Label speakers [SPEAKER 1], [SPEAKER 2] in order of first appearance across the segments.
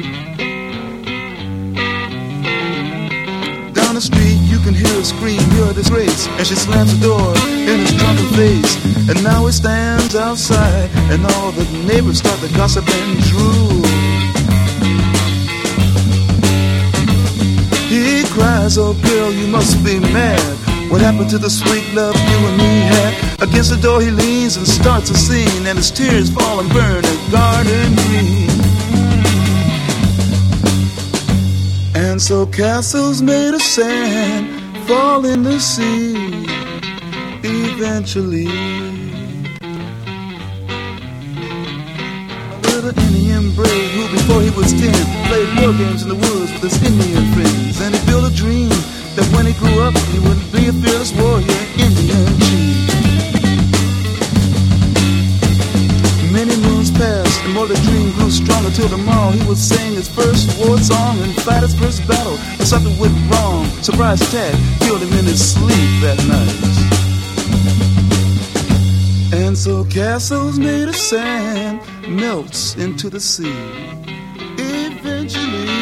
[SPEAKER 1] Down the street you can hear her scream, you're a disgrace. And she slams the door in his drunken face. And now he stands outside, and all the neighbors start to gossip and drool. He cries, oh girl, you must be mad. What happened to the sweet love you and me had? Against the door he leans and starts a scene, and his tears fall and burn a garden green. And so castles made of sand fall in the sea eventually. A little Indian brave who before he was 10 played war games in the woods with his Indian friends. And he built a dream that when he grew up he would be a fearless warrior, Indian chief. Many moons passed and more the dream grew stronger till tomorrow he would sing his first war song and fight his first battle. But something went wrong. Surprise attack killed him in his sleep that night. And so castles made of sand melts into the sea eventually.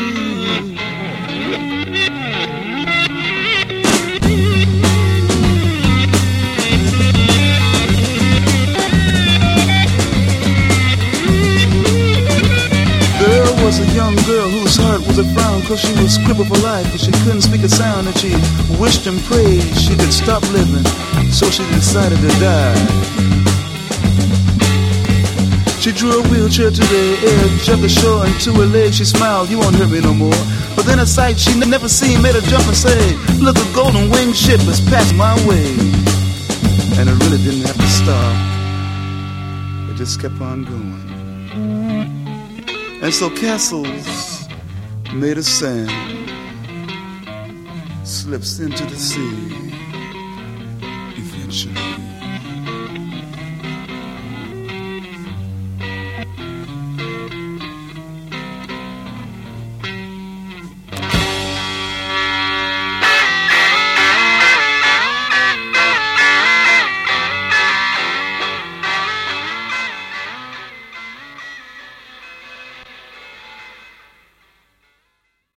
[SPEAKER 1] There was a young girl whose heart was a frown, 'cause she was crippled for life, but she couldn't speak a sound, and she wished and prayed she could stop living, so she decided to die. She drew a wheelchair to the edge of the shore, and to her legs she smiled, you won't hurt me no more. But then a sight she never seen made her jump and say, look, a golden winged ship has passed my way. And it really didn't have to stop, it just kept on going. And so castles made of sand slips into the sea eventually.